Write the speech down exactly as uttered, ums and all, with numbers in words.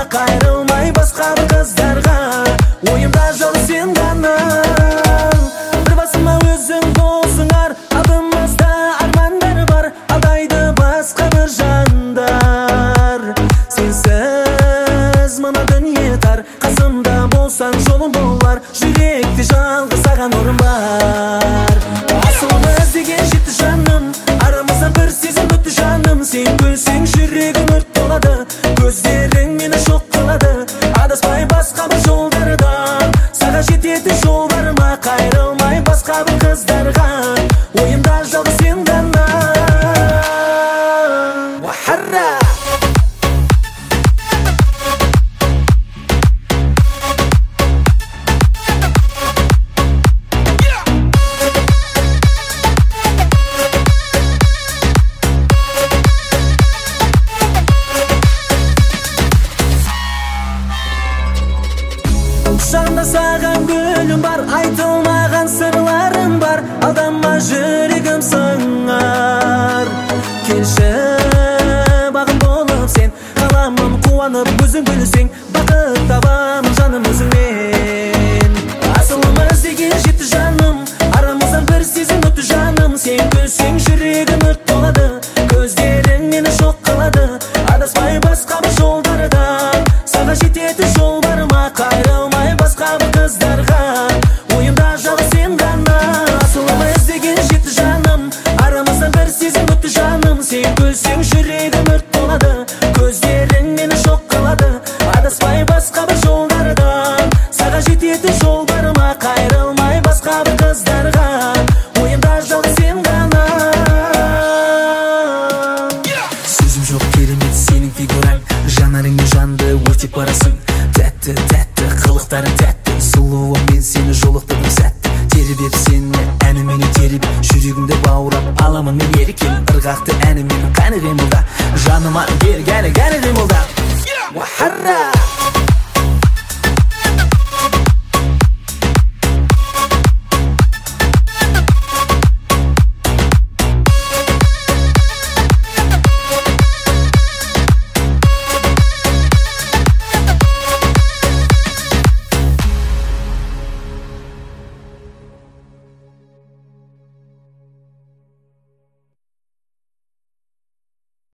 кайрылмай басқа бір қыздарға. Ойымда жоқ сен ғана, бір басыма өзің болсыңар. Алдымызда армандар бар, алдайды басқа бір жандар. Сенсіз мына дүние тар, қасымда болсаң жолым болар. Жүректе жалғыз саған орын бар. Асылымыз деген жетті жаным, арамыздан бір сезім өтті жаным. Сен күлсең жүрегім өрт болады, көздерің мені шоқ қылады. Адаспай басқа бір жолдарда, саған жететін жол бар ма? Қайрылмай басқа бір қыздарға, ойымда жалғыз сен ғана. Уахарра! Шанда саған гүлім бар, айтылмаған сырларым бар. Алдама жүрегім сыңар. Келші бағым болып сен, қаламын қуанып өзің күлсең. Бақыт табамын жаным өзіңмен. Асылымыз деген жетті жаным, арамыздан бір сезім өтті жаным. Сен күлсең жүрегім өрт болады, көздерің мені шоқ қылады. Адаспай басқа бір жолдарда, саған жететін жол бар ма? Қайрылмай басқа бір қыздарға, ойымда жалғыз сен ғана. Асылымыз деген жетті жаным, арамыздан бір сезім өтті жаным. Сен күлсең жүрегім өрт болады, көздерің мені шоқ қылады. Адаспай басқа бір жолдарда, саған жететін жол бар ма? Қайрылмай басқа бір қыздарға, ойымда жалғыз сен ғана. Сөзім жоқ керемет сенің фигураң, жанарыңмен жанды өртеп барасың. Тәтті, тәтті, қылықтарың тәтті, сұлуым мен сені жолықтырдым сәтті. Тербеп сені әніменен тербеп, жүрегімді баурап аламын мен ерекем. Ырғақты әнімен қане қимылда, жаныма бер кәне кәне қимылда. Уахарра!